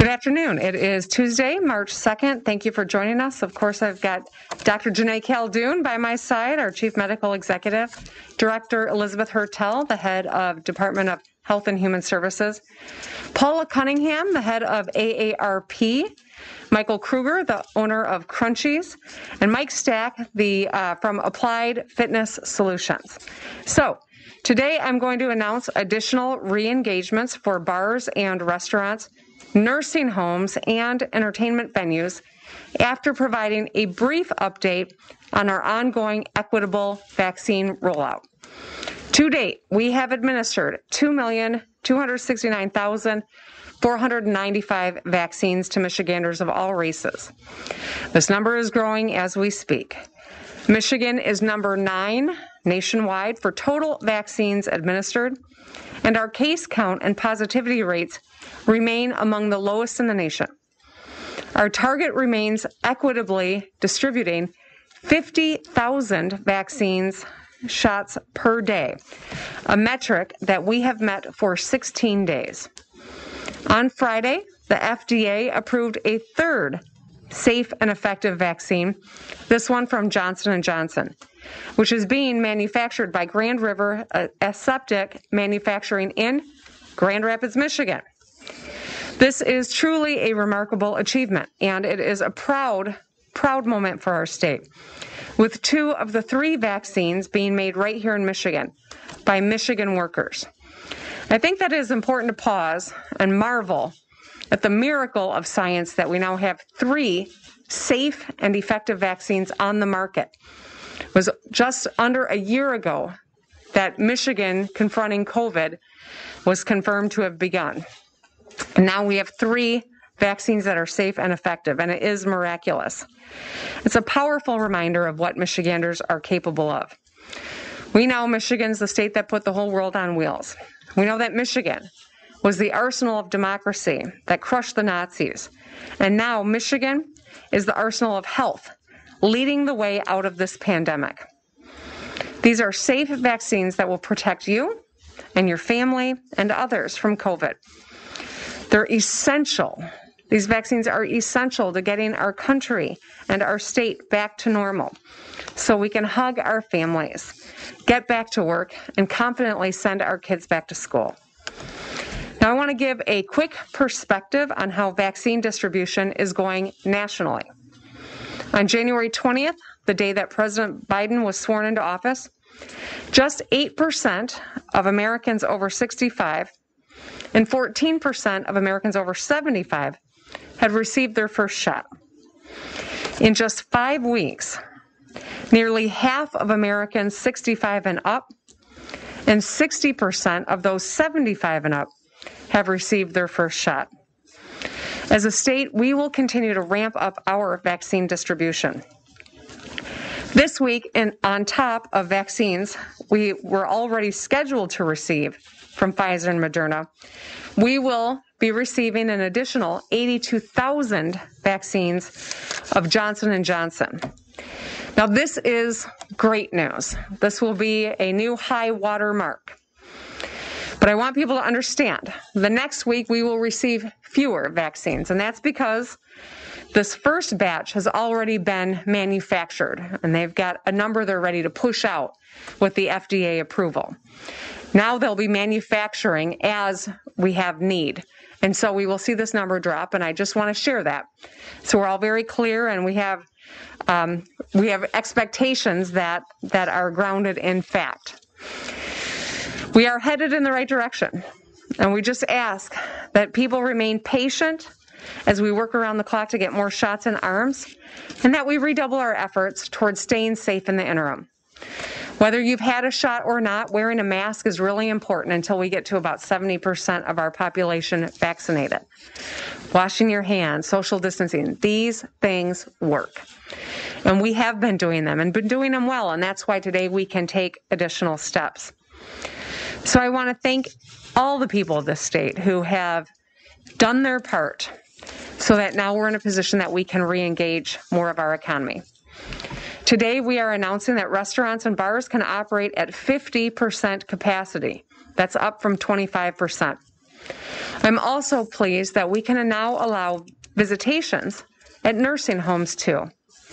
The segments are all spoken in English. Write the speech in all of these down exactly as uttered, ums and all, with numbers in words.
Good afternoon. It is Tuesday, March second. Thank you for joining us. Of course, I've got Doctor Janae Caldoun by my side, our Chief Medical Executive, Director Elizabeth Hertel, the Head of Department of Health and Human Services, Paula Cunningham, the Head of A A R P, Michael Kruger, the owner of Crunchies, and Mike Stack, the uh, from Applied Fitness Solutions. So, today I'm going to announce additional re-engagements for bars and restaurants, nursing homes, and entertainment venues after providing a brief update on our ongoing equitable vaccine rollout. To date, we have administered two million two hundred sixty-nine thousand four hundred ninety-five vaccines to Michiganders of all races. This number is growing as we speak. Michigan is number nine nationwide for total vaccines administered, and our case count and positivity rates remain among the lowest in the nation. Our target remains equitably distributing fifty thousand vaccines shots per day, a metric that we have met for sixteen days. On Friday, the F D A approved a third safe and effective vaccine, this one from Johnson and Johnson, which is being manufactured by Grand River Aseptic Manufacturing in Grand Rapids, Michigan. This is truly a remarkable achievement, and it is a proud, proud moment for our state, with two of the three vaccines being made right here in Michigan by Michigan workers. I think that it is important to pause and marvel at the miracle of science that we now have three safe and effective vaccines on the market. It was just under a year ago that Michigan confronting COVID was confirmed to have begun. And now we have three vaccines that are safe and effective, and it is miraculous. It's a powerful reminder of what Michiganders are capable of. We know Michigan's the state that put the whole world on wheels. We know that Michigan was the arsenal of democracy that crushed the Nazis. And now Michigan is the arsenal of health, leading the way out of this pandemic. These are safe vaccines that will protect you and your family and others from COVID. They're essential. These vaccines are essential to getting our country and our state back to normal so we can hug our families, get back to work, and confidently send our kids back to school. Now, I want to give a quick perspective on how vaccine distribution is going nationally. On January twentieth, the day that President Biden was sworn into office, just eight percent of Americans over sixty-five and fourteen percent of Americans over seventy-five had received their first shot. In just five weeks, nearly half of Americans sixty-five and up and sixty percent of those seventy-five and up have received their first shot. As a state, we will continue to ramp up our vaccine distribution. This week, and on top of vaccines we were already scheduled to receive from Pfizer and Moderna, we will be receiving an additional eighty-two thousand vaccines of Johnson and Johnson. Now, this is great news. This will be a new high water mark. But I want people to understand, the next week we will receive fewer vaccines, and that's because this first batch has already been manufactured, and they've got a number they're ready to push out with the F D A approval. Now they'll be manufacturing as we have need, and so we will see this number drop, and I just want to share that. So we're all very clear, and we have um, we have expectations that, that are grounded in fact. We are headed in the right direction, and we just ask that people remain patient as we work around the clock to get more shots in arms, and that we redouble our efforts towards staying safe in the interim. Whether you've had a shot or not, wearing a mask is really important until we get to about seventy percent of our population vaccinated. Washing your hands, social distancing, these things work. And we have been doing them and been doing them well, and that's why today we can take additional steps. So I want to thank all the people of this state who have done their part so that now we're in a position that we can re-engage more of our economy. Today, we are announcing that restaurants and bars can operate at fifty percent capacity. That's up from twenty-five percent. I'm also pleased that we can now allow visitations at nursing homes too.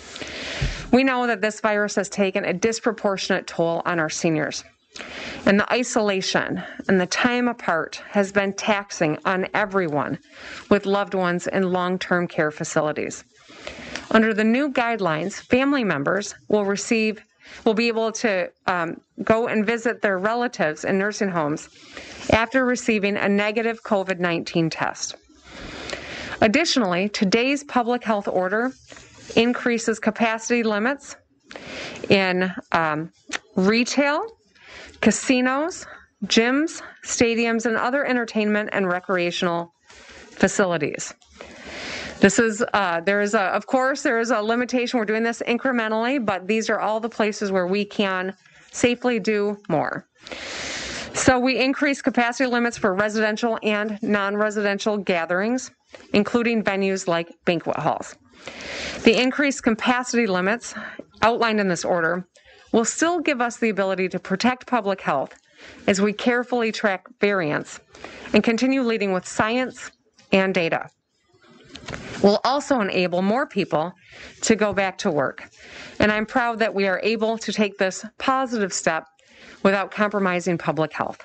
We know that this virus has taken a disproportionate toll on our seniors, and the isolation and the time apart has been taxing on everyone with loved ones in long-term care facilities. Under the new guidelines, family members will receive will be able to um, go and visit their relatives in nursing homes after receiving a negative COVID nineteen test. Additionally, today's public health order increases capacity limits in um, retail, casinos, gyms, stadiums, and other entertainment and recreational facilities. This is, uh, there is a, of course, there is a limitation. We're doing this incrementally, but these are all the places where we can safely do more. So we increase capacity limits for residential and non-residential gatherings, including venues like banquet halls. The increased capacity limits outlined in this order will still give us the ability to protect public health as we carefully track variants and continue leading with science and data. We'll also enable more people to go back to work, and I'm proud that we are able to take this positive step without compromising public health.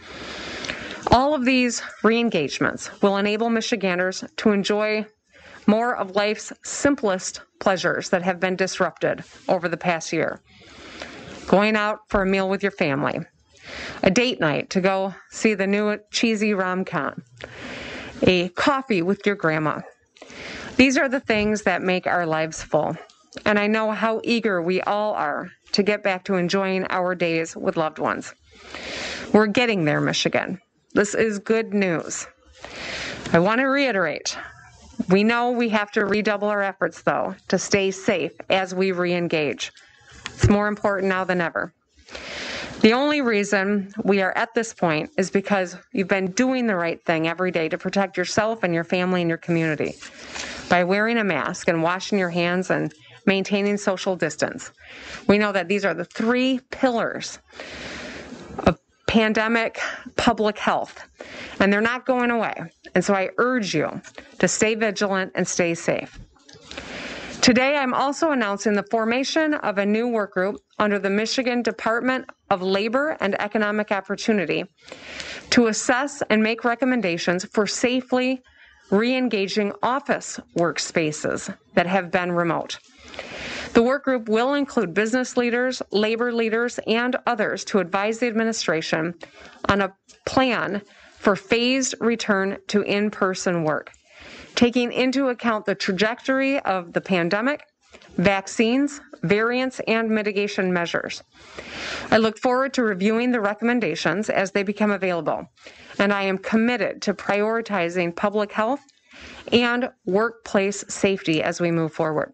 All of these re-engagements will enable Michiganders to enjoy more of life's simplest pleasures that have been disrupted over the past year. Going out for a meal with your family, a date night to go see the new cheesy rom-com, a coffee with your grandma. These are the things that make our lives full, and I know how eager we all are to get back to enjoying our days with loved ones. We're getting there, Michigan. This is good news. I want to reiterate, we know we have to redouble our efforts, though, to stay safe as we re-engage. It's more important now than ever. The only reason we are at this point is because you've been doing the right thing every day to protect yourself and your family and your community by wearing a mask and washing your hands and maintaining social distance. We know that these are the three pillars of pandemic public health, and they're not going away. And so I urge you to stay vigilant and stay safe. Today, I'm also announcing the formation of a new work group under the Michigan Department of Labor and Economic Opportunity to assess and make recommendations for safely re-engaging office workspaces that have been remote. The work group will include business leaders, labor leaders, and others to advise the administration on a plan for phased return to in-person work, taking into account the trajectory of the pandemic, vaccines, variants, and mitigation measures. I look forward to reviewing the recommendations as they become available, and I am committed to prioritizing public health and workplace safety as we move forward.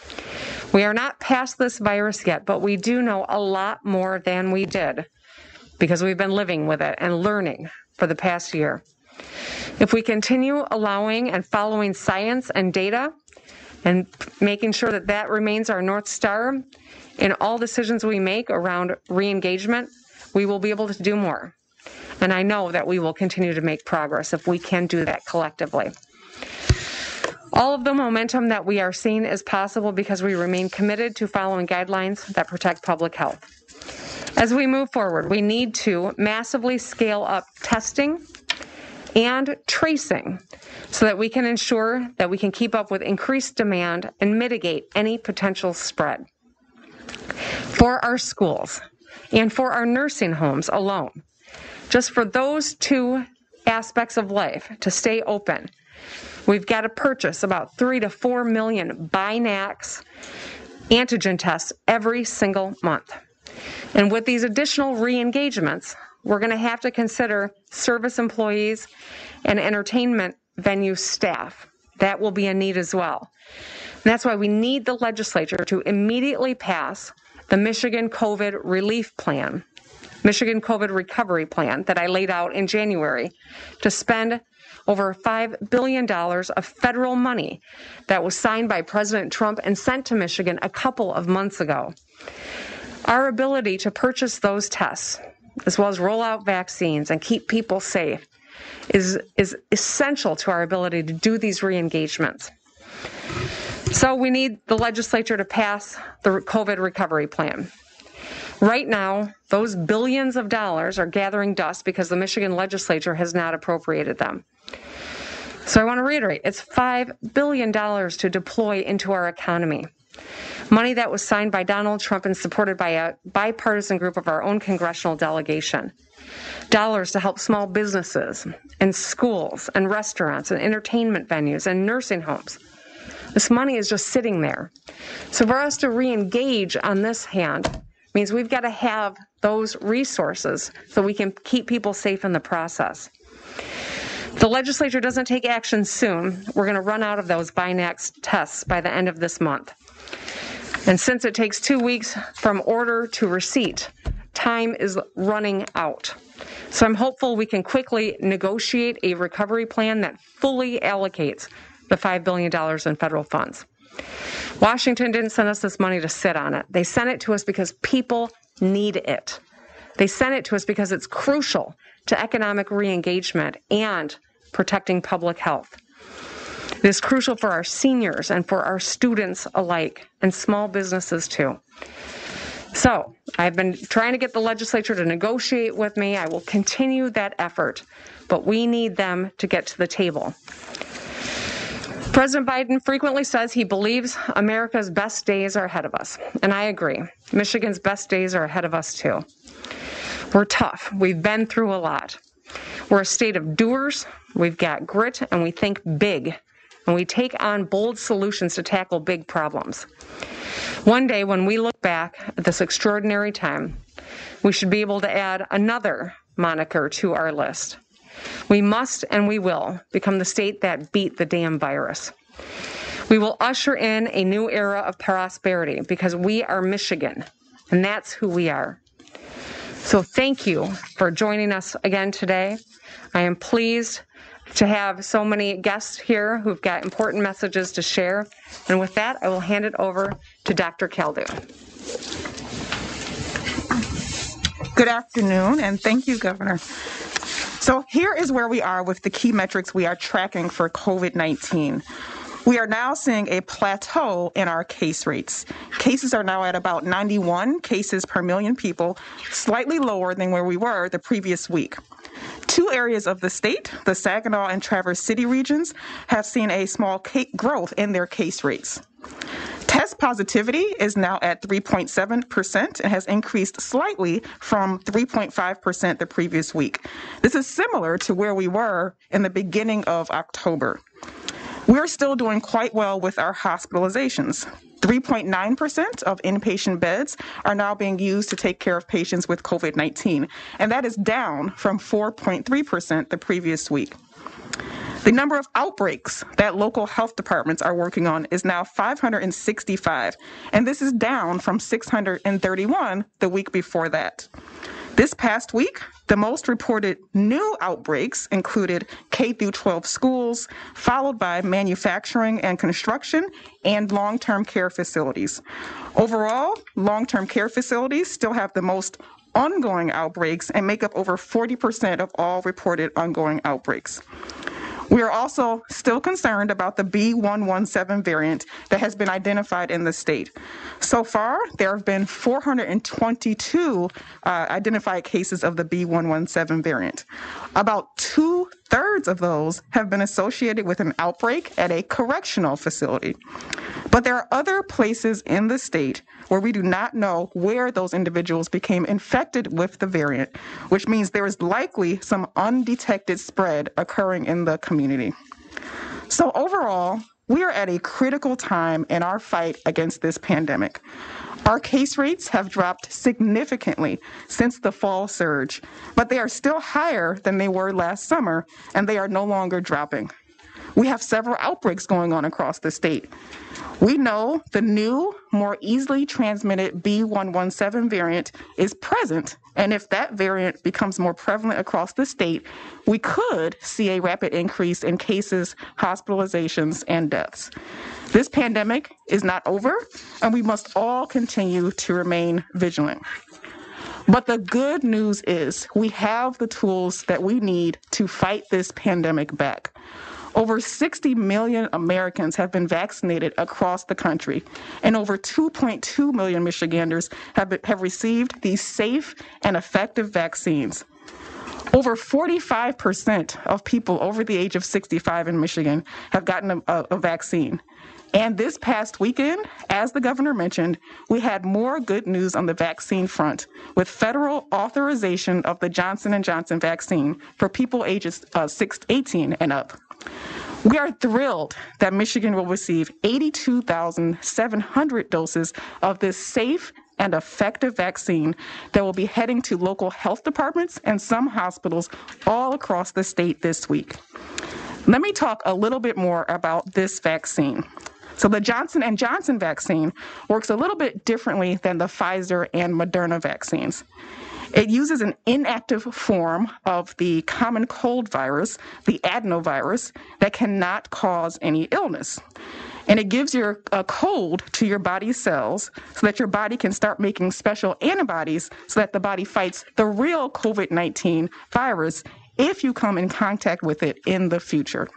We are not past this virus yet, but we do know a lot more than we did because we've been living with it and learning for the past year. If we continue allowing and following science and data and making sure that that remains our North Star in all decisions we make around re-engagement, we will be able to do more. And I know that we will continue to make progress if we can do that collectively. All of the momentum that we are seeing is possible because we remain committed to following guidelines that protect public health. As we move forward, we need to massively scale up testing and tracing so that we can ensure that we can keep up with increased demand and mitigate any potential spread. For our schools and for our nursing homes alone, just for those two aspects of life to stay open, we've got to purchase about three to four million Binax antigen tests every single month. And with these additional re-engagements, we're going to have to consider service employees and entertainment venue staff. That will be a need as well. And that's why we need the legislature to immediately pass the Michigan COVID Relief Plan, Michigan COVID Recovery Plan that I laid out in January to spend over five billion dollars of federal money that was signed by President Trump and sent to Michigan a couple of months ago. Our ability to purchase those tests, as well as roll out vaccines and keep people safe, is, is essential to our ability to do these re-engagements. So we need the legislature to pass the COVID recovery plan. Right now, those billions of dollars are gathering dust because the Michigan legislature has not appropriated them. So I want to reiterate, it's five billion dollars to deploy into our economy. Money that was signed by Donald Trump and supported by a bipartisan group of our own congressional delegation. Dollars to help small businesses and schools and restaurants and entertainment venues and nursing homes. This money is just sitting there. So for us to re-engage on this hand means we've got to have those resources so we can keep people safe in the process. If the legislature doesn't take action soon, we're going to run out of those Binax tests by the end of this month. And since it takes two weeks from order to receipt, time is running out. So I'm hopeful we can quickly negotiate a recovery plan that fully allocates the five billion dollars in federal funds. Washington didn't send us this money to sit on it. They sent it to us because people need it. They sent it to us because it's crucial to economic re-engagement and protecting public health. It is crucial for our seniors and for our students alike, and small businesses too. So I've been trying to get the legislature to negotiate with me. I will continue that effort, but we need them to get to the table. President Biden frequently says he believes America's best days are ahead of us, and I agree. Michigan's best days are ahead of us too. We're tough. We've been through a lot. We're a state of doers. We've got grit, and we think big, and we take on bold solutions to tackle big problems. One day, when we look back at this extraordinary time, we should be able to add another moniker to our list. We must and we will become the state that beat the damn virus. We will usher in a new era of prosperity because we are Michigan, and that's who we are. So thank you for joining us again today. I am pleased to have so many guests here who've got important messages to share. And with that, I will hand it over to Doctor Khaldun. Good afternoon, and thank you, Governor. So here is where we are with the key metrics we are tracking for COVID nineteen. We are now seeing a plateau in our case rates. Cases are now at about ninety-one cases per million people, slightly lower than where we were the previous week. Two areas of the state, the Saginaw and Traverse City regions, have seen a small growth in their case rates. Test positivity is now at three point seven percent and has increased slightly from three point five percent the previous week. This is similar to where we were in the beginning of October. We're still doing quite well with our hospitalizations. three point nine percent of inpatient beds are now being used to take care of patients with COVID nineteen, and that is down from four point three percent the previous week. The number of outbreaks that local health departments are working on is now five hundred sixty-five, and this is down from six hundred thirty-one the week before that. This past week, the most reported new outbreaks included K through twelve schools, followed by manufacturing and construction, and long-term care facilities. Overall, long-term care facilities still have the most ongoing outbreaks and make up over forty percent of all reported ongoing outbreaks. We are also still concerned about the B one one seven variant that has been identified in the state. So far, there have been four hundred twenty-two uh, identified cases of the B one one seven variant. About two-thirds of those have been associated with an outbreak at a correctional facility. But there are other places in the state where we do not know where those individuals became infected with the variant, which means there is likely some undetected spread occurring in the community. So overall, we are at a critical time in our fight against this pandemic. Our case rates have dropped significantly since the fall surge, but they are still higher than they were last summer, and they are no longer dropping. We have several outbreaks going on across the state. We know the new, more easily transmitted B one one seven variant is present, and if that variant becomes more prevalent across the state, we could see a rapid increase in cases, hospitalizations, and deaths. This pandemic is not over, and we must all continue to remain vigilant. But the good news is we have the tools that we need to fight this pandemic back. Over sixty million Americans have been vaccinated across the country, and over two point two million Michiganders have, been, have received these safe and effective vaccines. Over forty-five percent of people over the age of sixty-five in Michigan have gotten a, a, a vaccine. And this past weekend, as the governor mentioned, we had more good news on the vaccine front with federal authorization of the Johnson and Johnson vaccine for people ages uh, six, eighteen and up. We are thrilled that Michigan will receive eighty-two thousand seven hundred doses of this safe and effective vaccine that will be heading to local health departments and some hospitals all across the state this week. Let me talk a little bit more about this vaccine. So the Johnson and Johnson vaccine works a little bit differently than the Pfizer and Moderna vaccines. It uses an inactive form of the common cold virus, the adenovirus, that cannot cause any illness. And it gives your a cold to your body's cells so that your body can start making special antibodies so that the body fights the real COVID nineteen virus if you come in contact with it in the future.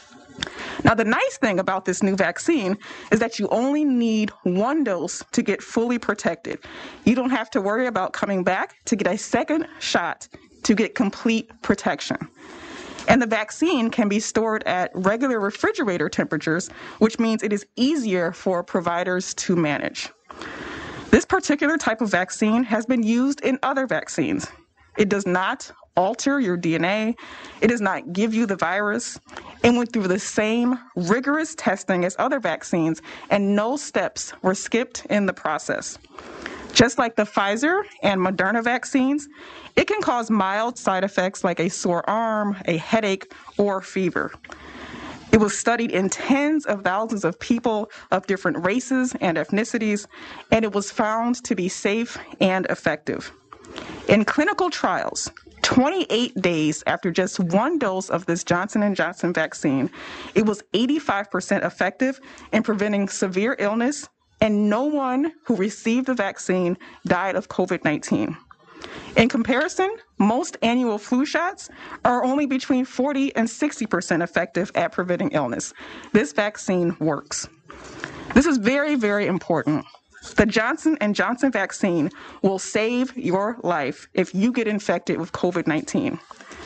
Now, the nice thing about this new vaccine is that you only need one dose to get fully protected. You don't have to worry about coming back to get a second shot to get complete protection. And the vaccine can be stored at regular refrigerator temperatures, which means it is easier for providers to manage. This particular type of vaccine has been used in other vaccines. It does not alter your D N A. It does not give you the virus. It went through the same rigorous testing as other vaccines, and no steps were skipped in the process. Just like the Pfizer and Moderna vaccines, it can cause mild side effects like a sore arm, a headache, or fever. It was studied in tens of thousands of people of different races and ethnicities, and it was found to be safe and effective. In clinical trials, twenty-eight days after just one dose of this Johnson and Johnson vaccine, it was eighty-five percent effective in preventing severe illness, and no one who received the vaccine died of COVID nineteen. In comparison, most annual flu shots are only between forty and sixty percent effective at preventing illness. This vaccine works. This is very, very important. The Johnson and Johnson vaccine will save your life if you get infected with COVID nineteen.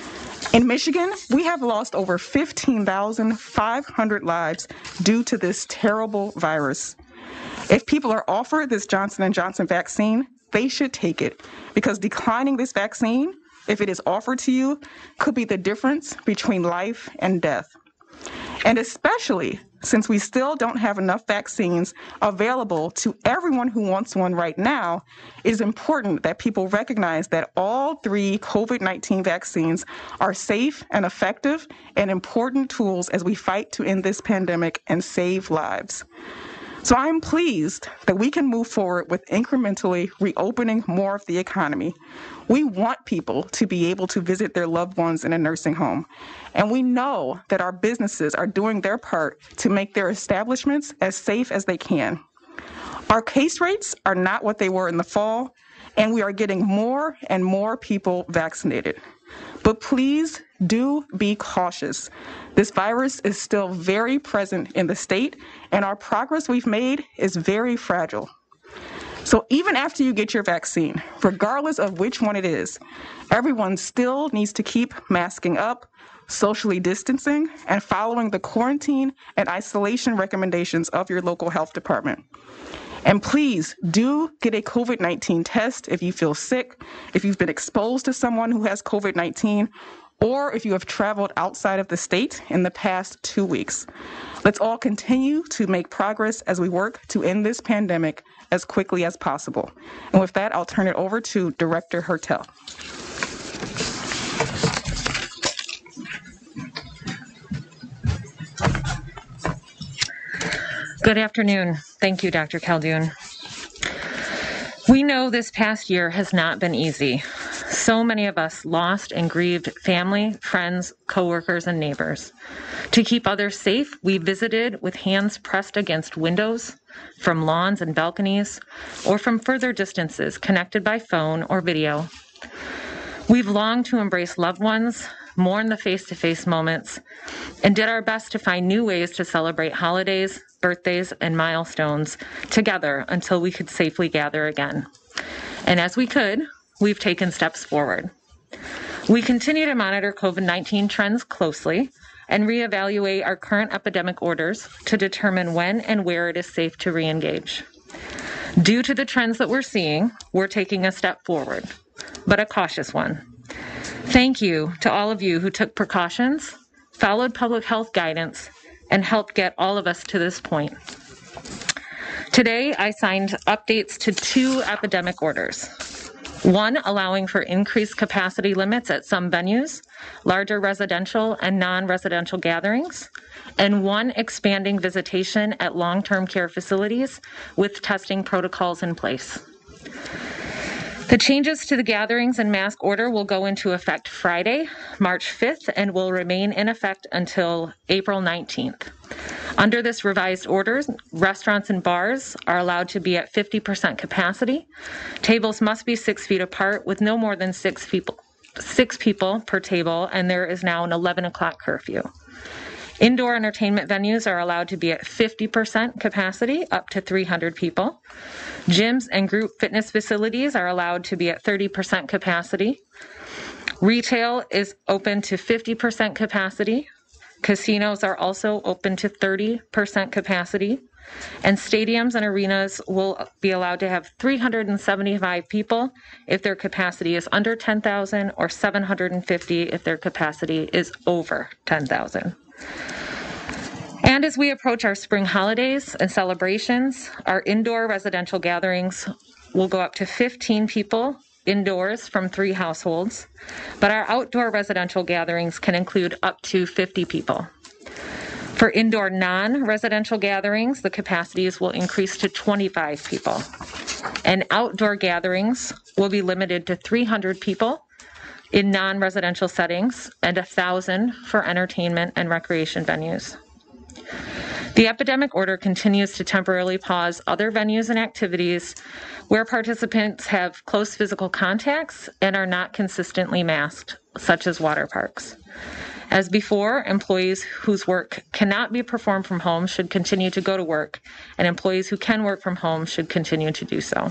In Michigan, we have lost over fifteen thousand five hundred lives due to this terrible virus. If people are offered this Johnson and Johnson vaccine, they should take it, because declining this vaccine, if it is offered to you, could be the difference between life and death. And especially since we still don't have enough vaccines available to everyone who wants one right now, it is important that people recognize that all three COVID nineteen vaccines are safe and effective and important tools as we fight to end this pandemic and save lives. So I'm pleased that we can move forward with incrementally reopening more of the economy. We want people to be able to visit their loved ones in a nursing home. And we know that our businesses are doing their part to make their establishments as safe as they can. Our case rates are not what they were in the fall, and we are getting more and more people vaccinated. But please do be cautious. This virus is still very present in the state, and our progress we've made is very fragile. So even after you get your vaccine, regardless of which one it is, everyone still needs to keep masking up, socially distancing, and following the quarantine and isolation recommendations of your local health department. And please do get a COVID nineteen test if you feel sick, if you've been exposed to someone who has COVID nineteen, or if you have traveled outside of the state in the past two weeks. Let's all continue to make progress as we work to end this pandemic as quickly as possible. And with that, I'll turn it over to Director Hertel. Good afternoon. Thank you, Doctor Khaldun. We know this past year has not been easy. So many of us lost and grieved family, friends, coworkers, and neighbors. To keep others safe, we visited with hands pressed against windows, from lawns and balconies, or from further distances connected by phone or video. We've longed to embrace loved ones, mourn the face-to-face moments, and did our best to find new ways to celebrate holidays, birthdays, and milestones together until we could safely gather again. And as we could, we've taken steps forward. We continue to monitor COVID nineteen trends closely and reevaluate our current epidemic orders to determine when and where it is safe to reengage. Due to the trends that we're seeing, we're taking a step forward, but a cautious one. Thank you to all of you who took precautions, followed public health guidance, and helped get all of us to this point. Today, I signed updates to two epidemic orders. One allowing for increased capacity limits at some venues, larger residential and non-residential gatherings, and one expanding visitation at long-term care facilities with testing protocols in place. The changes to the gatherings and mask order will go into effect Friday, March fifth, and will remain in effect until April nineteenth. Under this revised order, restaurants and bars are allowed to be at fifty percent capacity. Tables must be six feet apart with no more than six people, six people per table, and there is now an eleven o'clock curfew. Indoor entertainment venues are allowed to be at fifty percent capacity, up to three hundred people. Gyms and group fitness facilities are allowed to be at thirty percent capacity. Retail is open to fifty percent capacity. Casinos are also open to thirty percent capacity. And stadiums and arenas will be allowed to have three hundred seventy-five people if their capacity is under ten thousand, or seven hundred fifty if their capacity is over ten thousand. And as we approach our spring holidays and celebrations, our indoor residential gatherings will go up to fifteen people indoors from three households, but our outdoor residential gatherings can include up to fifty people. For indoor non-residential gatherings, the capacities will increase to twenty-five people. And outdoor gatherings will be limited to three hundred people in non-residential settings and one thousand for entertainment and recreation venues. The epidemic order continues to temporarily pause other venues and activities where participants have close physical contacts and are not consistently masked, such as water parks. As before, employees whose work cannot be performed from home should continue to go to work, and employees who can work from home should continue to do so.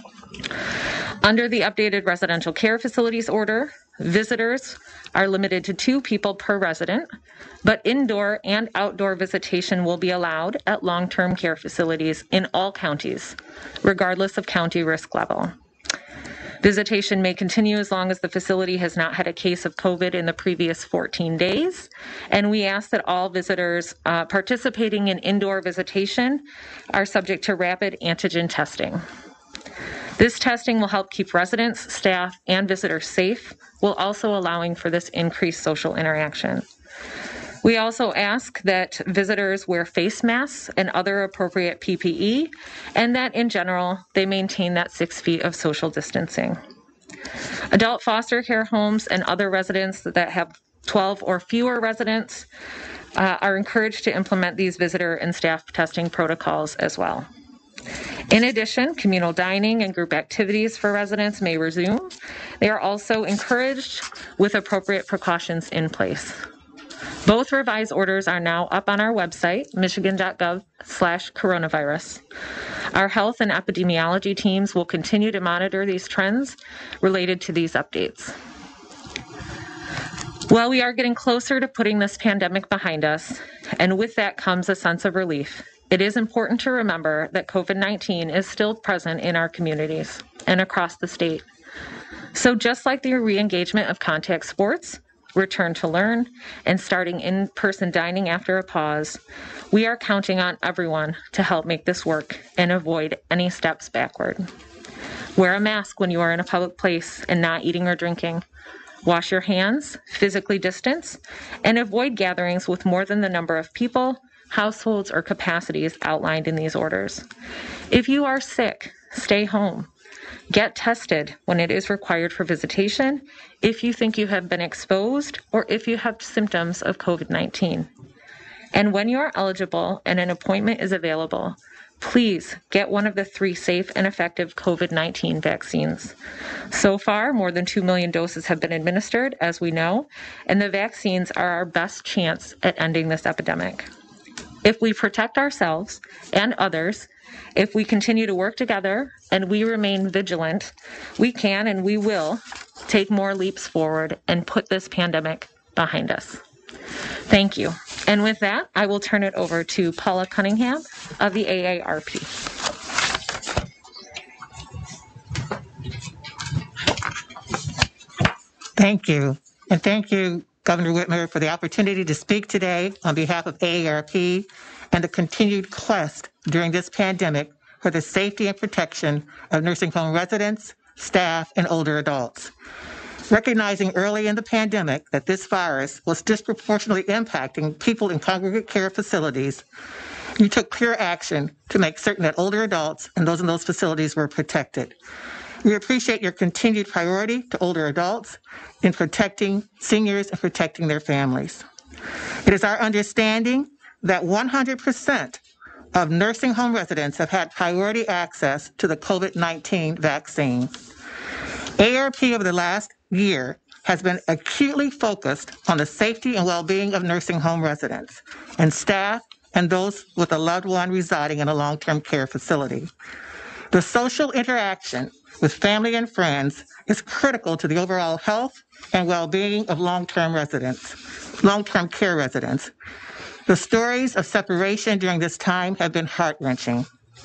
Under the updated residential care facilities order, visitors are limited to two people per resident, but indoor and outdoor visitation will be allowed at long-term care facilities in all counties, regardless of county risk level. Visitation may continue as long as the facility has not had a case of COVID in the previous fourteen days, and we ask that all visitors uh, participating in indoor visitation are subject to rapid antigen testing. This testing will help keep residents, staff, and visitors safe, while also allowing for this increased social interaction. We also ask that visitors wear face masks and other appropriate P P E, and that in general, they maintain that six feet of social distancing. Adult foster care homes and other residents that have twelve or fewer residents uh, are encouraged to implement these visitor and staff testing protocols as well. In addition, communal dining and group activities for residents may resume. They are also encouraged with appropriate precautions in place. Both revised orders are now up on our website, michigan.gov slash coronavirus. Our health and epidemiology teams will continue to monitor these trends related to these updates. While we are getting closer to putting this pandemic behind us, and with that comes a sense of relief, it is important to remember that COVID nineteen is still present in our communities and across the state. So just like the re-engagement of contact sports, return to learn, and starting in-person dining after a pause, we are counting on everyone to help make this work and avoid any steps backward. Wear a mask when you are in a public place and not eating or drinking. Wash your hands, physically distance, and avoid gatherings with more than the number of people, households, or capacities outlined in these orders. If you are sick, stay home. Get tested when it is required for visitation, if you think you have been exposed, or if you have symptoms of COVID nineteen. And when you are eligible and an appointment is available, please get one of the three safe and effective COVID nineteen vaccines. So far, more than two million doses have been administered, as we know, and the vaccines are our best chance at ending this epidemic. If we protect ourselves and others, if we continue to work together and we remain vigilant, we can and we will take more leaps forward and put this pandemic behind us. Thank you. And with that, I will turn it over to Paula Cunningham of the A A R P. Thank you. And thank you, Governor Whitmer, for the opportunity to speak today on behalf of A A R P and the continued quest during this pandemic for the safety and protection of nursing home residents, staff, and older adults. Recognizing early in the pandemic that this virus was disproportionately impacting people in congregate care facilities, you took clear action to make certain that older adults and those in those facilities were protected. We appreciate your continued priority to older adults in protecting seniors and protecting their families. It is our understanding that one hundred percent of nursing home residents have had priority access to the COVID nineteen vaccine. A A R P over the last year has been acutely focused on the safety and well-being of nursing home residents and staff and those with a loved one residing in a long-term care facility. The social interaction with family and friends is critical to the overall health and well-being of long-term residents, long-term care residents. The stories of separation during this time have been heart-wrenching.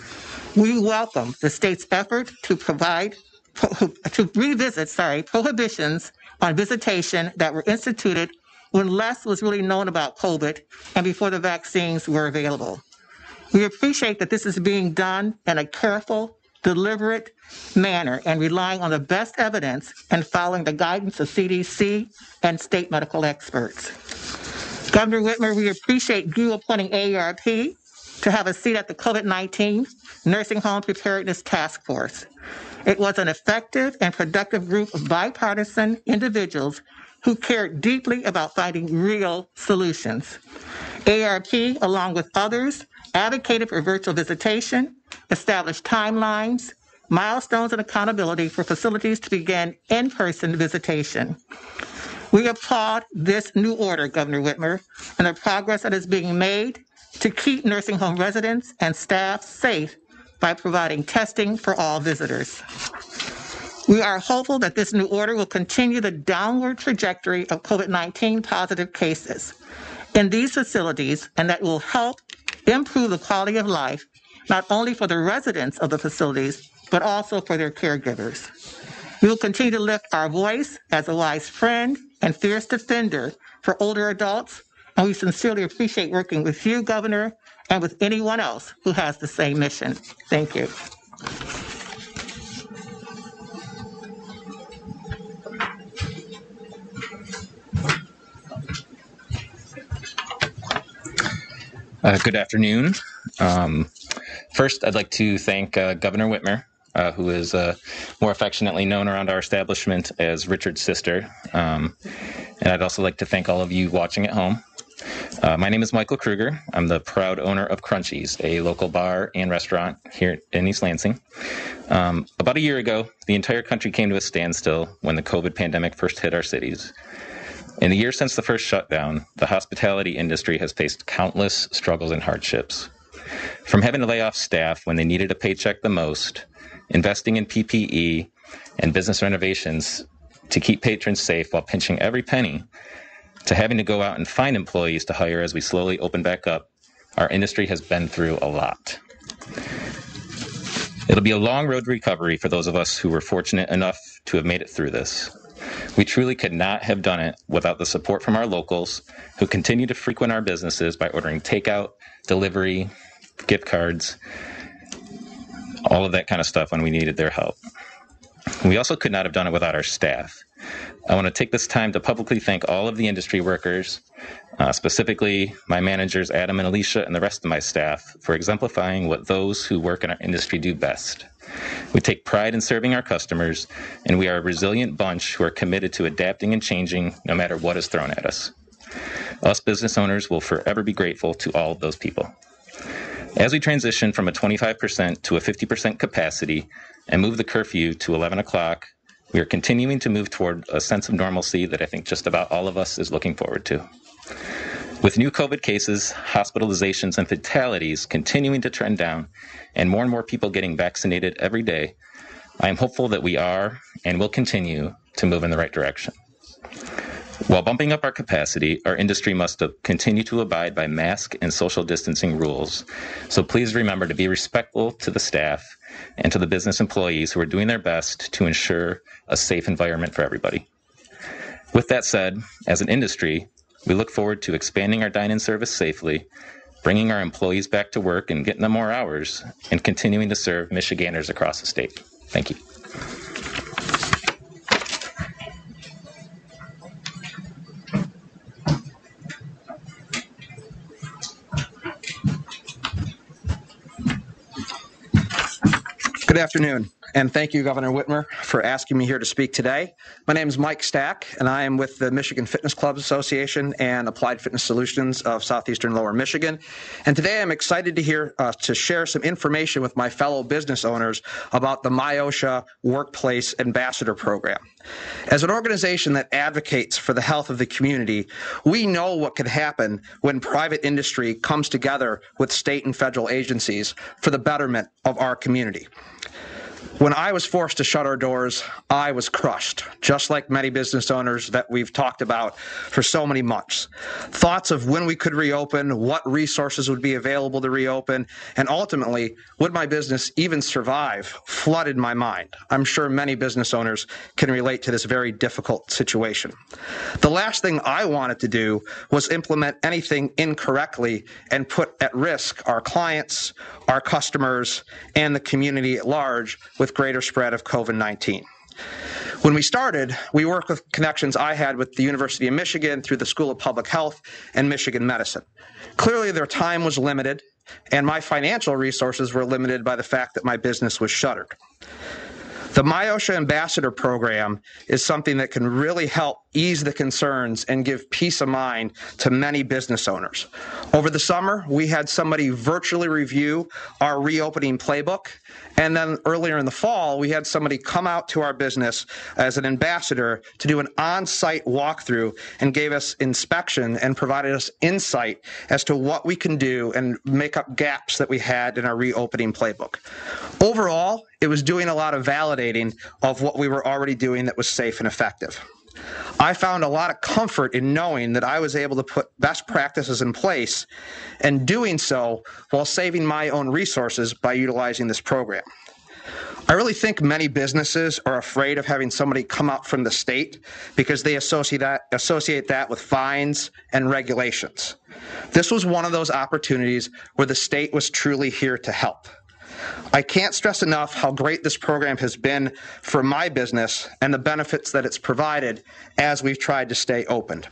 We welcome the state's effort to provide to revisit, sorry, prohibitions on visitation that were instituted when less was really known about COVID and before the vaccines were available. We appreciate that this is being done in a careful, deliberate manner and relying on the best evidence and following the guidance of C D C and state medical experts. Governor Whitmer, we appreciate you appointing A A R P to have a seat at the COVID nineteen Nursing Home Preparedness Task Force. It was an effective and productive group of bipartisan individuals who cared deeply about finding real solutions. A A R P, along with others, advocated for virtual visitation, established timelines, milestones, and accountability for facilities to begin in-person visitation. We applaud this new order, Governor Whitmer, and the progress that is being made to keep nursing home residents and staff safe by providing testing for all visitors. We are hopeful that this new order will continue the downward trajectory of COVID nineteen positive cases in these facilities, and that will help improve the quality of life, not only for the residents of the facilities, but also for their caregivers. We will continue to lift our voice as a wise friend and fierce defender for older adults, and we sincerely appreciate working with you, Governor, and with anyone else who has the same mission. Thank you. Uh, good afternoon. Um, first, I'd like to thank uh, Governor Whitmer, uh, who is uh, more affectionately known around our establishment as Richard's sister. Um, and I'd also like to thank all of you watching at home. Uh, my name is Michael Kruger. I'm the proud owner of Crunchies, a local bar and restaurant here in East Lansing. Um, about a year ago, the entire country came to a standstill when the COVID pandemic first hit our cities. In the year since the first shutdown, the hospitality industry has faced countless struggles and hardships. From having to lay off staff when they needed a paycheck the most, investing in P P E and business renovations to keep patrons safe while pinching every penny, to having to go out and find employees to hire as we slowly open back up, our industry has been through a lot. It'll be a long road to recovery for those of us who were fortunate enough to have made it through this. We truly could not have done it without the support from our locals who continue to frequent our businesses by ordering takeout, delivery, gift cards, all of that kind of stuff when we needed their help. We also could not have done it without our staff. I want to take this time to publicly thank all of the industry workers, uh, specifically my managers Adam and Alicia and the rest of my staff, for exemplifying what those who work in our industry do best. We take pride in serving our customers, and we are a resilient bunch who are committed to adapting and changing no matter what is thrown at us. Us business owners will forever be grateful to all of those people. As we transition from a twenty-five percent to a fifty percent capacity and move the curfew to eleven o'clock, we are continuing to move toward a sense of normalcy that I think just about all of us is looking forward to. With new COVID cases, hospitalizations, and fatalities continuing to trend down, and more and more people getting vaccinated every day, I am hopeful that we are and will continue to move in the right direction. While bumping up our capacity, our industry must continue to abide by mask and social distancing rules. So please remember to be respectful to the staff and to the business employees who are doing their best to ensure a safe environment for everybody. With that said, as an industry, we look forward to expanding our dine-in service safely, bringing our employees back to work and getting them more hours, and continuing to serve Michiganders across the state. Thank you. Good afternoon, and thank you, Governor Whitmer, for asking me here to speak today. My name is Mike Stack, and I am with the Michigan Fitness Clubs Association and Applied Fitness Solutions of Southeastern Lower Michigan. And today I'm excited to hear uh, to share some information with my fellow business owners about the MyOSHA Workplace Ambassador Program. As an organization that advocates for the health of the community, we know what can happen when private industry comes together with state and federal agencies for the betterment of our community. When I was forced to shut our doors, I was crushed, just like many business owners that we've talked about for so many months. Thoughts of when we could reopen, what resources would be available to reopen, and ultimately, would my business even survive, flooded my mind. I'm sure many business owners can relate to this very difficult situation. The last thing I wanted to do was implement anything incorrectly and put at risk our clients, our customers, and the community at large with greater spread of COVID nineteen. When we started, we worked with connections I had with the University of Michigan through the School of Public Health and Michigan Medicine. Clearly, their time was limited, and my financial resources were limited by the fact that my business was shuttered. The MyOSHA Ambassador Program is something that can really help ease the concerns and give peace of mind to many business owners. Over the summer, we had somebody virtually review our reopening playbook, and then earlier in the fall, we had somebody come out to our business as an ambassador to do an on-site walkthrough and gave us inspection and provided us insight as to what we can do and make up gaps that we had in our reopening playbook. Overall, it was doing a lot of validating of what we were already doing that was safe and effective. I found a lot of comfort in knowing that I was able to put best practices in place and doing so while saving my own resources by utilizing this program. I really think many businesses are afraid of having somebody come out from the state because they associate that, associate that with fines and regulations. This was one of those opportunities where the state was truly here to help. I can't stress enough how great this program has been for my business and the benefits that it's provided as we've tried to stay open.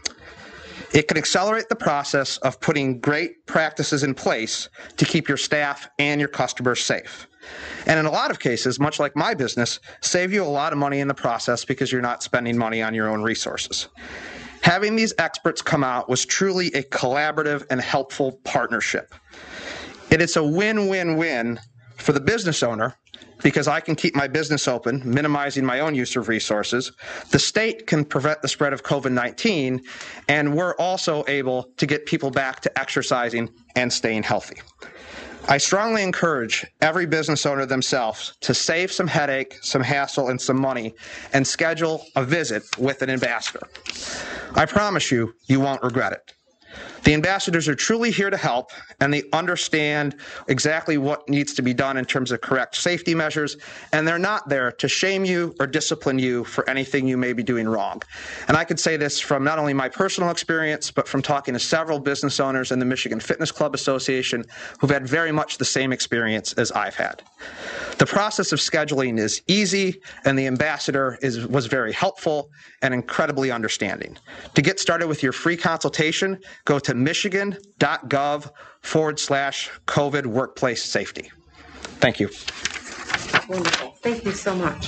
It can accelerate the process of putting great practices in place to keep your staff and your customers safe. And in a lot of cases, much like my business, save you a lot of money in the process because you're not spending money on your own resources. Having these experts come out was truly a collaborative and helpful partnership. It is a win-win-win for the business owner because I can keep my business open, minimizing my own use of resources. The state can prevent the spread of COVID nineteen, and we're also able to get people back to exercising and staying healthy. I strongly encourage every business owner themselves to save some headache, some hassle, and some money and schedule a visit with an ambassador. I promise you, you won't regret it. The ambassadors are truly here to help, and they understand exactly what needs to be done in terms of correct safety measures, and they're not there to shame you or discipline you for anything you may be doing wrong. And I could say this from not only my personal experience, but from talking to several business owners in the Michigan Fitness Club Association who've had very much the same experience as I've had. The process of scheduling is easy, and the ambassador is, was very helpful and incredibly understanding. To get started with your free consultation, go to michigan.gov forward slash COVID workplace safety. Thank you. Wonderful. Thank you so much.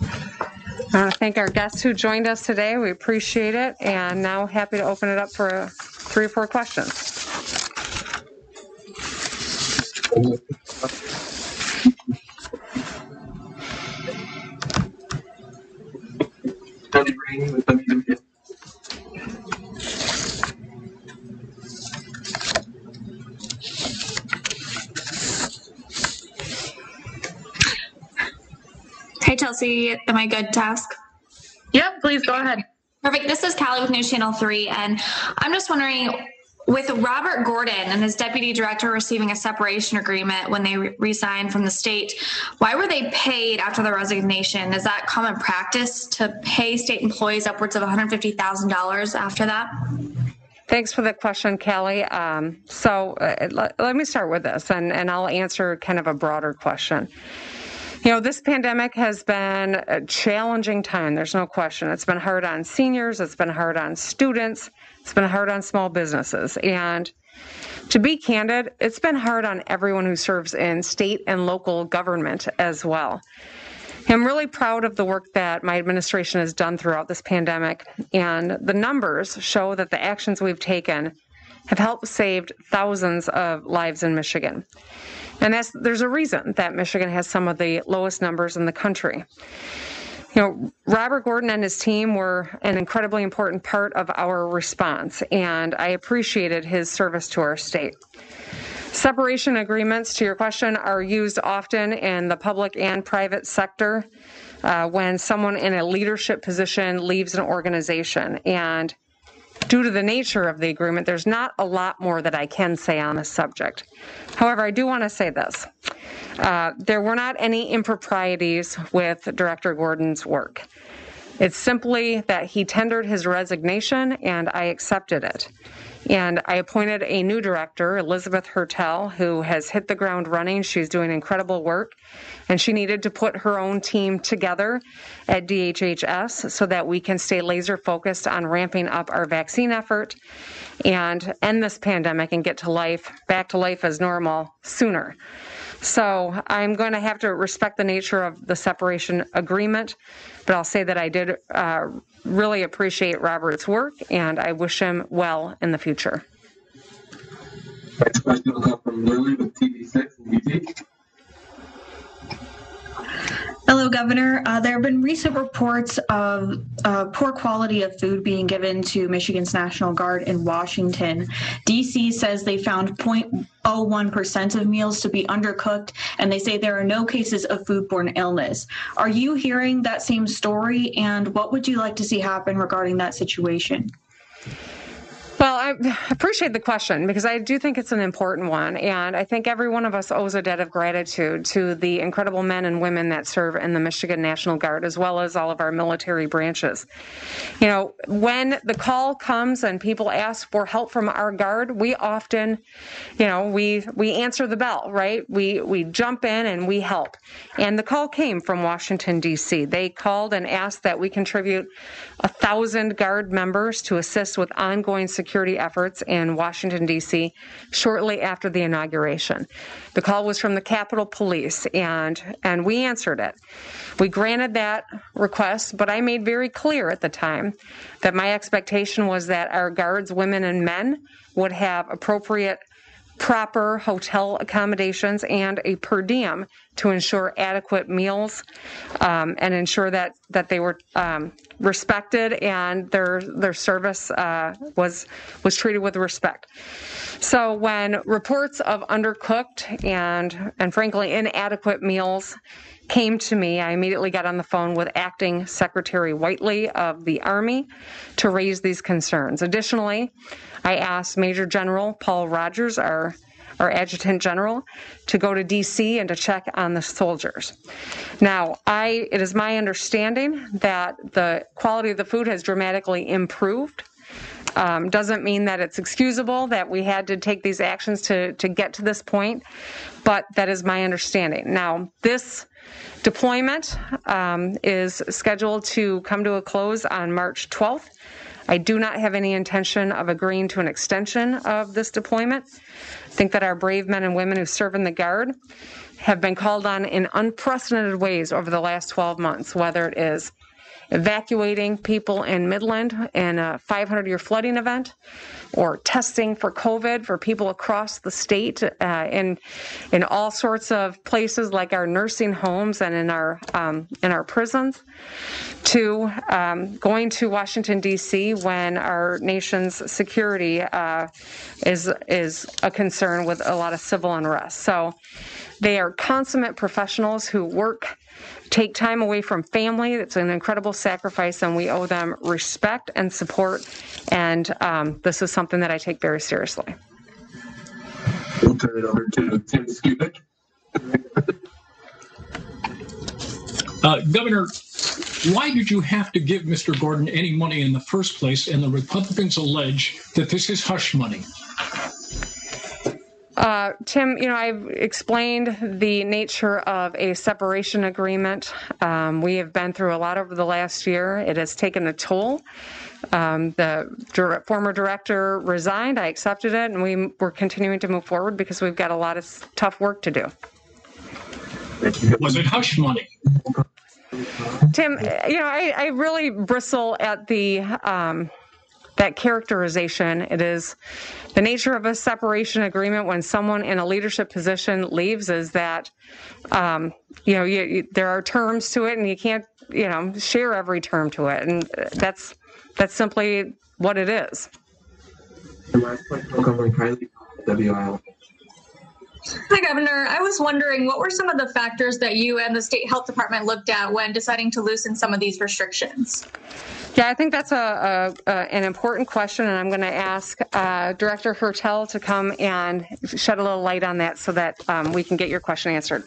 I want to thank our guests who joined us today. We appreciate it. And now happy to open it up for uh, three or four questions. Hey, Chelsea, am I good to ask? Yep, please go ahead. Perfect. This is Callie with News Channel three, and I'm just wondering, with Robert Gordon and his deputy director receiving a separation agreement when they re- resigned from the state, why were they paid after their resignation? Is that common practice to pay state employees upwards of one hundred fifty thousand dollars after that? Thanks for the question, Callie. Um, so uh, let, let me start with this, and, and I'll answer kind of a broader question. You know, this pandemic has been a challenging time. There's no question. It's been hard on seniors. It's been hard on students. It's been hard on small businesses. And to be candid, it's been hard on everyone who serves in state and local government as well. I'm really proud of the work that my administration has done throughout this pandemic. And the numbers show that the actions we've taken have helped save thousands of lives in Michigan. And that's, there's a reason that Michigan has some of the lowest numbers in the country. You know, Robert Gordon and his team were an incredibly important part of our response, and I appreciated his service to our state. Separation agreements, to your question, are used often in the public and private sector uh, when someone in a leadership position leaves an organization. And due to the nature of the agreement, there's not a lot more that I can say on this subject. However, I do want to say this. Uh, there were not any improprieties with Director Gordon's work. It's simply that he tendered his resignation, and I accepted it. And I appointed a new director, Elizabeth Hertel, who has hit the ground running. She's doing incredible work, and she needed to put her own team together at D H H S so that we can stay laser focused on ramping up our vaccine effort and end this pandemic and get to life, back to life as normal sooner. So I'm going to have to respect the nature of the separation agreement, but I'll say that I did uh, really appreciate Robert's work, and I wish him well in the future. Next question will come from Lily with T V six and U T. Hello, Governor. Uh, there have been recent reports of uh, poor quality of food being given to Michigan's National Guard in Washington. D C says they found zero point zero one percent of meals to be undercooked, and they say there are no cases of foodborne illness. Are you hearing that same story, and what would you like to see happen regarding that situation? Well, I appreciate the question because I do think it's an important one. And I think every one of us owes a debt of gratitude to the incredible men and women that serve in the Michigan National Guard, as well as all of our military branches. You know, when the call comes and people ask for help from our Guard, we often, you know, we we answer the bell, right? We, we jump in and we help. And the call came from Washington, D C. They called and asked that we contribute a thousand Guard members to assist with ongoing security efforts in Washington, D C shortly after the inauguration. The call was from the Capitol Police, and, and we answered it. We granted that request, but I made very clear at the time that my expectation was that our Guards, women and men, would have appropriate proper hotel accommodations and a per diem to ensure adequate meals um, and ensure that, that they were um, respected and their their service uh, was was treated with respect. So when reports of undercooked and and frankly inadequate meals came to me, I immediately got on the phone with Acting Secretary Whiteley of the Army to raise these concerns. Additionally, I asked Major General Paul Rogers, our our Adjutant General, to go to D C and to check on the soldiers. Now, I it is my understanding that the quality of the food has dramatically improved. Um, doesn't mean that it's excusable that we had to take these actions to, to get to this point, but that is my understanding. Now, this deployment um, is scheduled to come to a close on March twelfth. I do not have any intention of agreeing to an extension of this deployment. I think that our brave men and women who serve in the Guard have been called on in unprecedented ways over the last twelve months, whether it is evacuating people in Midland in a five hundred year flooding event, or testing for COVID for people across the state uh, in in all sorts of places like our nursing homes and in our um, in our prisons, to um, going to Washington, D C when our nation's security uh, is is a concern with a lot of civil unrest. So they are consummate professionals who work, take time away from family. It's an incredible sacrifice, and we owe them respect and support. And um, this is something that I take very seriously. We'll turn it over to Tim Skubic. Uh, Governor, why did you have to give Mister Gordon any money in the first place? And the Republicans allege that this is hush money. Uh, Tim, you know, I've explained the nature of a separation agreement. Um, we have been through a lot over the last year. It has taken a toll. Um, the dir- former director resigned. I accepted it, and we, we're continuing to move forward because we've got a lot of tough work to do. Was it hush money? Tim, you know, I, I really bristle at the um, that characterization. It is the nature of a separation agreement when someone in a leadership position leaves is that, um, you know, you, you, there are terms to it, and you can't, you know, share every term to it. And that's that's simply what it is. The last question will come from Kylie, W I L. Hi, Governor. I was wondering, what were some of the factors that you and the state health department looked at when deciding to loosen some of these restrictions? Yeah, I think that's a, a, a an important question, and I'm going to ask uh, Director Hertel to come and shed a little light on that so that um, we can get your question answered.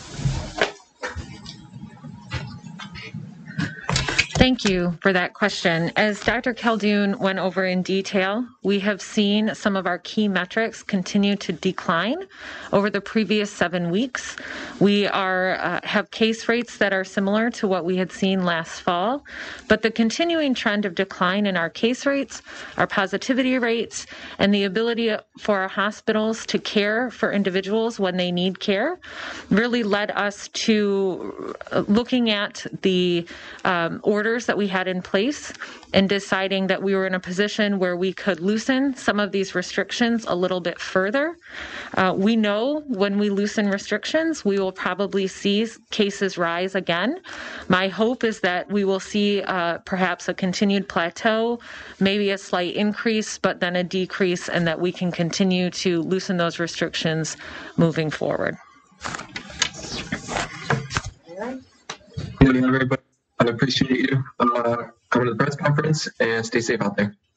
Thank you for that question. As Doctor Khaldun went over in detail, we have seen some of our key metrics continue to decline over the previous seven weeks. We are uh, have case rates that are similar to what we had seen last fall, but the continuing trend of decline in our case rates, our positivity rates, and the ability for our hospitals to care for individuals when they need care really led us to looking at the um, orders that we had in place and deciding that we were in a position where we could loosen some of these restrictions a little bit further. Uh, we know when we loosen restrictions, we will probably see cases rise again. My hope is that we will see uh, perhaps a continued plateau, maybe a slight increase, but then a decrease, and that we can continue to loosen those restrictions moving forward. Good evening, everybody. I appreciate you uh, coming to the press conference, and stay safe out there.